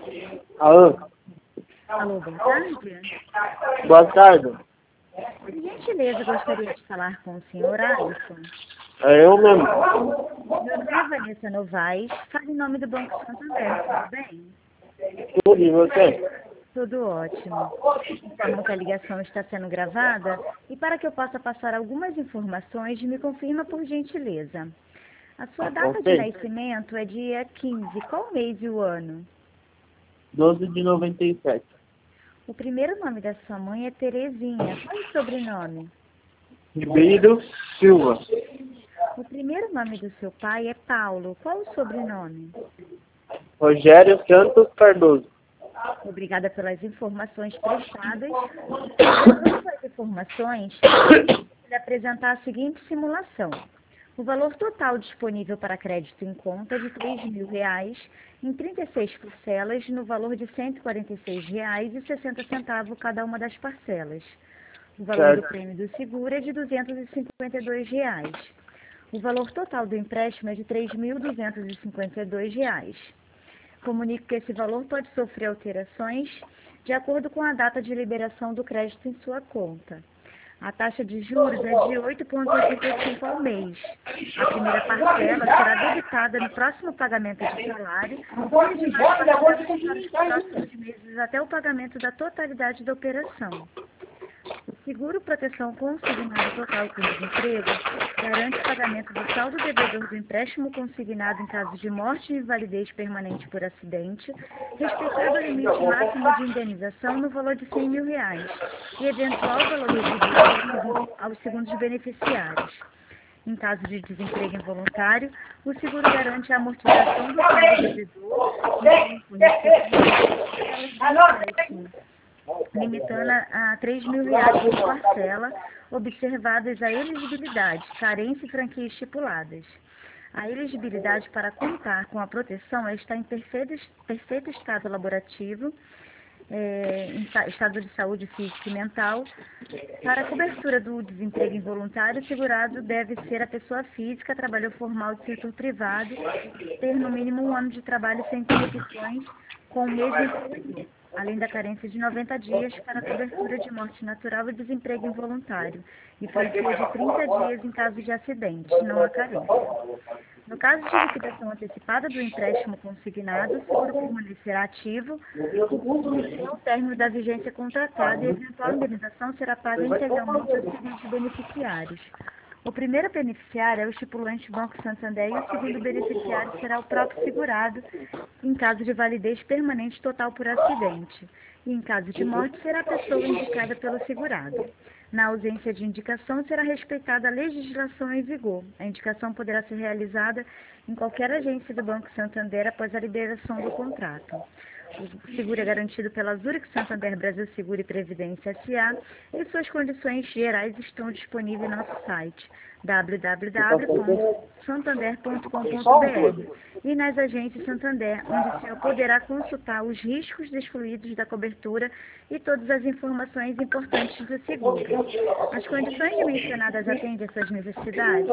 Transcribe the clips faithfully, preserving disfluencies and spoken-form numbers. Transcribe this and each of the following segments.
Alô? Alô, boa tarde. Boa tarde. Por gentileza, gostaria de falar com o senhor Alisson. É eu mesmo. Meu nome é Vanessa Novaes, falo em nome do Banco Santander, tudo bem? Tudo e você? Tudo ótimo. Informo que a ligação está sendo gravada e para que eu possa passar algumas informações, me confirma por gentileza. A sua data de Ok. nascimento é dia quinze, qual mês e o ano? doze de noventa e sete. O primeiro nome da sua mãe é Terezinha, qual é o sobrenome? Ribeiro Silva. O primeiro nome do seu pai é Paulo, qual o sobrenome? Rogério Santos Cardoso. Obrigada pelas informações prestadas. De acordo com as informações, ele apresentar a seguinte simulação. O valor total disponível para crédito em conta é de três mil reais, em trinta e seis parcelas, no valor de cento e quarenta e seis reais e sessenta centavos cada uma das parcelas. O valor do Certo. prêmio do seguro é de duzentos e cinquenta e dois reais. O valor total do empréstimo é de três mil duzentos e cinquenta e dois reais. Comunico que esse valor pode sofrer alterações de acordo com a data de liberação do crédito em sua conta. A taxa de juros é de oito vírgula oitenta e cinco ao mês. A primeira parcela será debitada no próximo pagamento de salário e as demais parcelas para os próximos meses até o pagamento da totalidade da operação. O seguro proteção consignado total com desemprego garante o pagamento do saldo devedor do empréstimo consignado em caso de morte e invalidez permanente por acidente, respeitado o limite máximo de indenização no valor de cem mil reais e eventual valor devido aos segundos beneficiários. Em caso de desemprego involuntário, o seguro garante a amortização do saldo devedor em empréstimo, limitando a três mil reais por parcela, observadas a elegibilidade, carência e franquia estipuladas. A elegibilidade para contar com a proteção é estar em perfeito, perfeito estado laborativo, é, em estado de saúde física e mental. Para a cobertura do desemprego involuntário, o segurado deve ser a pessoa física, trabalhador formal do setor privado, ter no mínimo um ano de trabalho sem interrupções com o mesmo empregador, além da carência de noventa dias para a cobertura de morte natural e desemprego involuntário, e franquia de trinta dias em caso de acidente, não há carência. No caso de liquidação antecipada do empréstimo consignado, o seguro permanecerá ativo até o término da vigência contratada e a eventual indenização será paga integralmente aos seguintes beneficiários. O primeiro beneficiário é o estipulante Banco Santander e o segundo beneficiário será o próprio segurado, em caso de validez permanente total por acidente. E em caso de morte, será a pessoa indicada pelo segurado. Na ausência de indicação, será respeitada a legislação em vigor. A indicação poderá ser realizada em qualquer agência do Banco Santander após a liberação do contrato. O seguro é garantido pela Zurich Santander Brasil Seguro e Previdência S A e suas condições gerais estão disponíveis no nosso site w w w ponto santander ponto com ponto b r e nas agências Santander, onde o senhor poderá consultar os riscos excluídos da cobertura e todas as informações importantes do seguro. As condições mencionadas atendem às suas necessidades?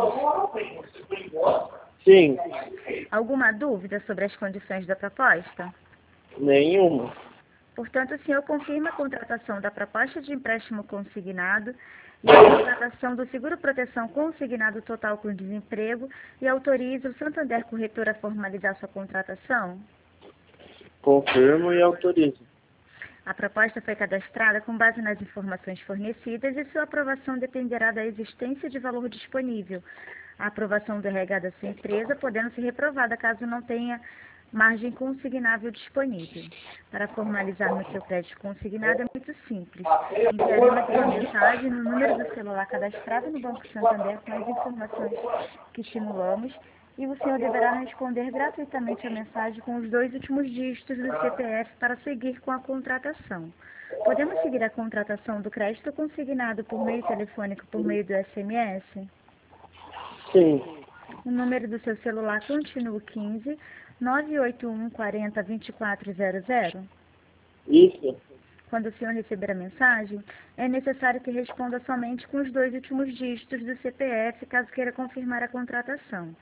Sim. Alguma dúvida sobre as condições da proposta? Nenhuma. Portanto, o senhor confirma a contratação da proposta de empréstimo consignado e a contratação do seguro proteção consignado total com desemprego e autoriza o Santander Corretor a formalizar sua contratação? Confirmo e autorizo. A proposta foi cadastrada com base nas informações fornecidas e sua aprovação dependerá da existência de valor disponível. A aprovação do R H da sua empresa podendo ser reprovada caso não tenha margem consignável disponível. Para formalizarmos seu crédito consignado é muito simples. Enviaremos uma mensagem no número do celular cadastrado no Banco Santander com as informações que simulamos e o senhor deverá responder gratuitamente a mensagem com os dois últimos dígitos do C P F para seguir com a contratação. Podemos seguir a contratação do crédito consignado por meio telefônico por meio do S M S? Sim. O número do seu celular continua o quinze, nove oito um, quarenta, vinte e quatro zero zero? Isso. Quando o senhor receber a mensagem, é necessário que responda somente com os dois últimos dígitos do C P F, caso queira confirmar a contratação.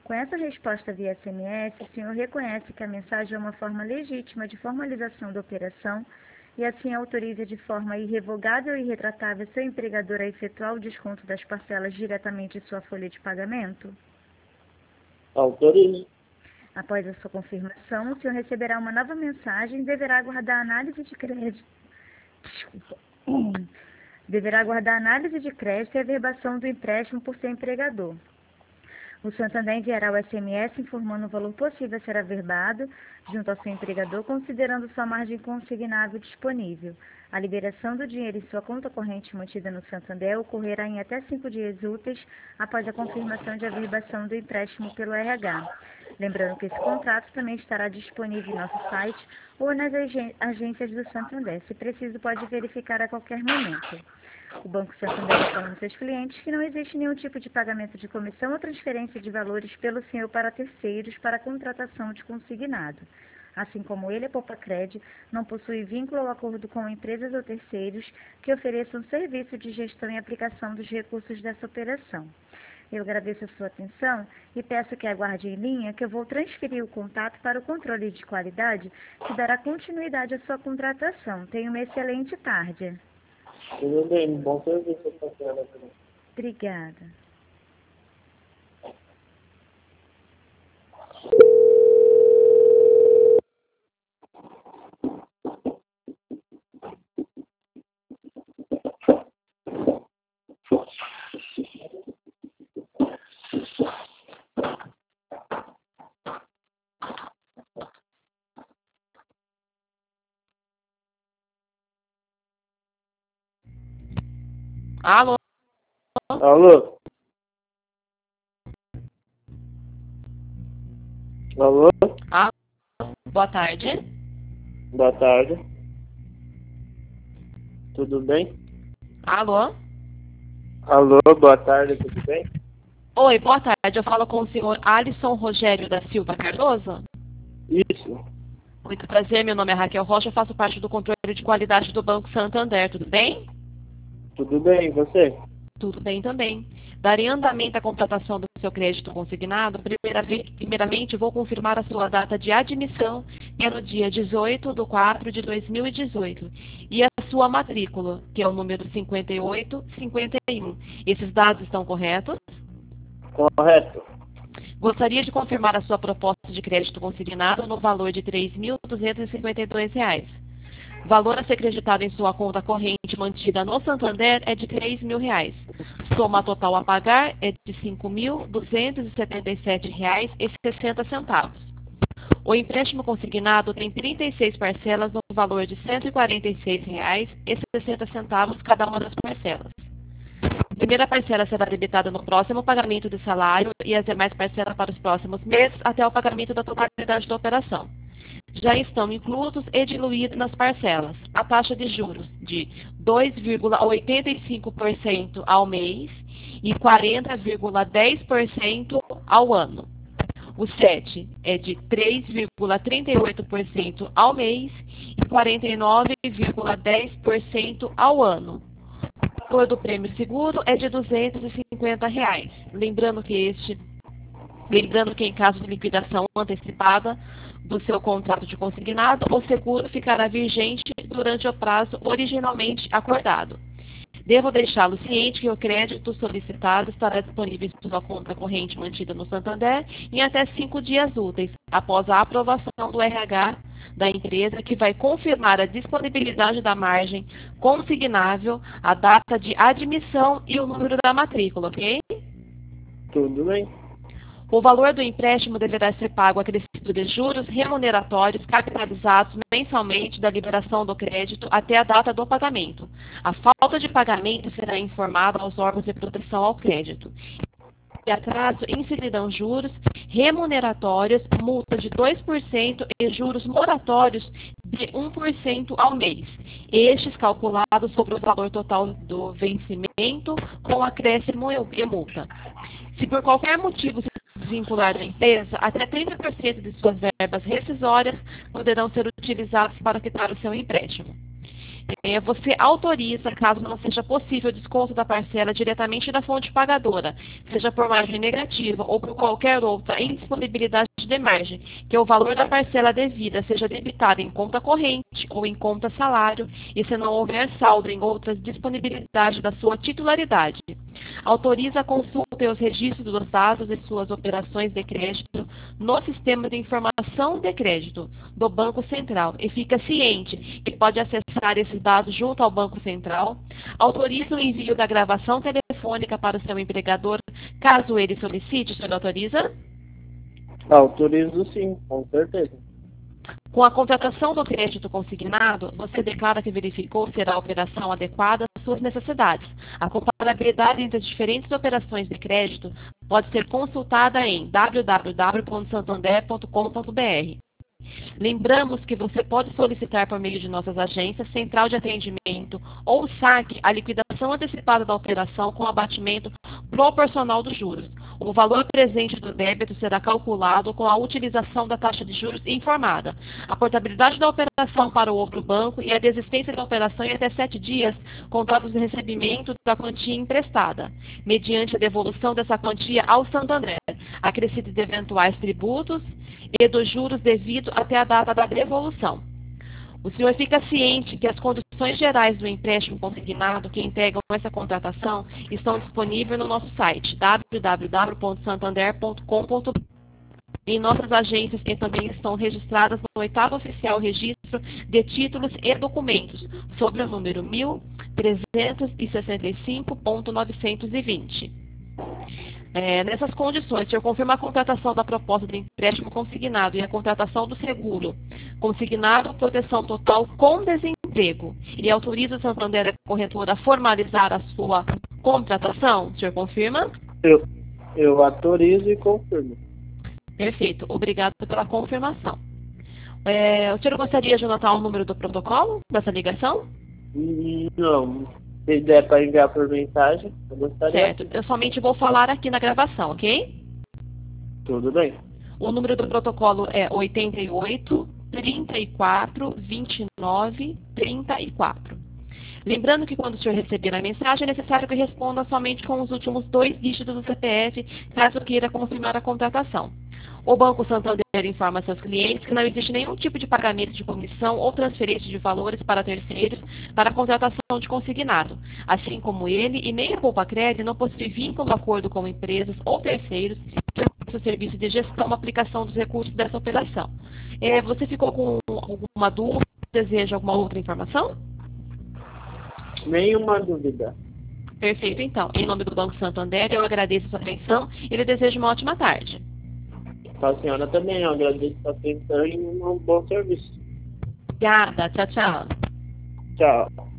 Com essa resposta via S M S, o senhor reconhece que a mensagem é uma forma legítima de formalização da operação e assim autoriza de forma irrevogável e irretratável seu empregador a efetuar o desconto das parcelas diretamente em sua folha de pagamento? Autorizo. Após a sua confirmação, o senhor receberá uma nova mensagem e deverá aguardar a análise de crédito. Desculpa. Deverá aguardar a análise de crédito e a averbação do empréstimo por seu empregador. O Santander enviará o S M S informando o valor possível a ser averbado junto ao seu empregador, considerando sua margem consignável disponível. A liberação do dinheiro em sua conta corrente mantida no Santander ocorrerá em até cinco dias úteis após a confirmação de averbação do empréstimo pelo R H. Lembrando que esse contrato também estará disponível em nosso site ou nas agências do Santander. Se preciso, pode verificar a qualquer momento. O Banco Santander informa aos seus clientes que não existe nenhum tipo de pagamento de comissão ou transferência de valores pelo senhor para terceiros para a contratação de consignado. Assim como ele, a Poupacred não possui vínculo ou acordo com empresas ou terceiros que ofereçam serviço de gestão e aplicação dos recursos dessa operação. Eu agradeço a sua atenção e peço que aguarde em linha que eu vou transferir o contato para o controle de qualidade que dará continuidade à sua contratação. Tenha uma excelente tarde. Tudo bem, bom serviço para a senhora. Obrigada. Alô? Alô? Alô? Alô? Boa tarde. Boa tarde. Tudo bem? Alô? Alô, boa tarde, tudo bem? Oi, boa tarde. Eu falo com o senhor Alisson Rogério da Silva Cardoso. Isso. Muito prazer, meu nome é Raquel Rocha, eu faço parte do controle de qualidade do Banco Santander, tudo bem? Tudo bem, e você? Tudo bem também. Darei andamento à contratação do seu crédito consignado. Primeiramente, vou confirmar a sua data de admissão, que é no dia dezoito de quatro de dois mil e dezoito, e a sua matrícula, que é o número cinquenta e oito cinquenta e um. Esses dados estão corretos? Correto. Gostaria de confirmar a sua proposta de crédito consignado no valor de três mil duzentos e cinquenta e dois reais. O valor a ser creditado em sua conta corrente mantida no Santander é de três mil reais. Soma total a pagar é de cinco mil duzentos e setenta e sete reais e sessenta centavos. O empréstimo consignado tem trinta e seis parcelas no valor de cento e quarenta e seis reais e sessenta centavos cada uma das parcelas. A primeira parcela será debitada no próximo pagamento de salário e as demais parcelas para os próximos meses até o pagamento da totalidade da operação. Já estão inclusos e diluídos nas parcelas a taxa de juros de dois vírgula oitenta e cinco por cento ao mês e quarenta vírgula dez por cento ao ano. O S E T é de três vírgula trinta e oito por cento ao mês e quarenta e nove vírgula dez por cento ao ano. O valor do prêmio seguro é de duzentos e cinquenta reais. Lembrando que este, lembrando que em caso de liquidação antecipada do seu contrato de consignado, o seguro ficará vigente durante o prazo originalmente acordado. Devo deixá-lo ciente que o crédito solicitado estará disponível em sua conta corrente mantida no Santander em até cinco dias úteis, após a aprovação do R H da empresa, que vai confirmar a disponibilidade da margem consignável, a data de admissão e o número da matrícula, ok? Tudo bem. O valor do empréstimo deverá ser pago acrescido de juros remuneratórios capitalizados mensalmente da liberação do crédito até a data do pagamento. A falta de pagamento será informada aos órgãos de proteção ao crédito. De atraso, incidirão juros remuneratórios, multa de dois por cento e juros moratórios de um por cento ao mês. Estes calculados sobre o valor total do vencimento, com acréscimo e multa. Se por qualquer motivo se desvincular da empresa, até trinta por cento de suas verbas rescisórias poderão ser utilizadas para quitar o seu empréstimo. É, você autoriza, caso não seja possível o desconto da parcela diretamente da fonte pagadora, seja por margem negativa ou por qualquer outra indisponibilidade de margem, que o valor da parcela devida seja debitado em conta corrente ou em conta salário, e se não houver saldo em outras disponibilidades da sua titularidade. Autoriza a consulta e os registros dos dados de suas operações de crédito no Sistema de Informação de Crédito do Banco Central e fica ciente que pode acessar esses dados junto ao Banco Central. Autoriza o envio da gravação telefônica para o seu empregador, caso ele solicite. O senhor autoriza? Autorizo sim, com certeza. Com a contratação do crédito consignado, você declara que verificou ser a operação adequada às suas necessidades. A comparabilidade entre as diferentes operações de crédito pode ser consultada em w w w ponto santander ponto com ponto b r. Lembramos que você pode solicitar por meio de nossas agências, central de atendimento ou saque a liquidação antecipada da operação com abatimento proporcional dos juros. O valor presente do débito será calculado com a utilização da taxa de juros informada. A portabilidade da operação para o outro banco e a desistência da operação em até sete dias, contados do recebimento da quantia emprestada, mediante a devolução dessa quantia ao Santander, acrescido de eventuais tributos e dos juros devidos até a data da devolução. O senhor fica ciente que as condições gerais do empréstimo consignado que integram essa contratação estão disponíveis no nosso site w w w ponto santander ponto com ponto b r. Em nossas agências que também estão registradas no oitavo oficial registro de títulos e documentos, sobre o número mil trezentos e sessenta e cinco ponto novecentos e vinte. É, nessas condições, o senhor confirma a contratação da proposta de empréstimo consignado e a contratação do seguro consignado, proteção total com desemprego, e autoriza o Santander a corretora a formalizar a sua contratação? O senhor confirma? Eu, eu autorizo e confirmo. Perfeito. Obrigado pela confirmação. É, o senhor gostaria de anotar o número do protocolo dessa ligação? Não. Se der para enviar por mensagem, eu gostaria. Certo. Eu somente vou falar aqui na gravação, ok? Tudo bem. O número do protocolo é oitenta e oito, trinta e quatro, vinte e nove, trinta e quatro. Lembrando que quando o senhor receber a mensagem, é necessário que responda somente com os últimos dois dígitos do C P F, caso queira confirmar a contratação. O Banco Santander informa seus clientes que não existe nenhum tipo de pagamento de comissão ou transferência de valores para terceiros para a contratação de consignado, assim como ele e nem a Poupa Crédito não possui vínculo ou acordo com empresas ou terceiros que ofereçam serviço de gestão ou aplicação dos recursos dessa operação. É, você ficou com alguma dúvida? Deseja alguma outra informação? Nenhuma dúvida. Perfeito, então. Em nome do Banco Santander, eu agradeço a sua atenção e lhe desejo uma ótima tarde. A senhora também, eu agradeço a atenção e um bom serviço. Obrigada. Tchau, tchau. Tchau.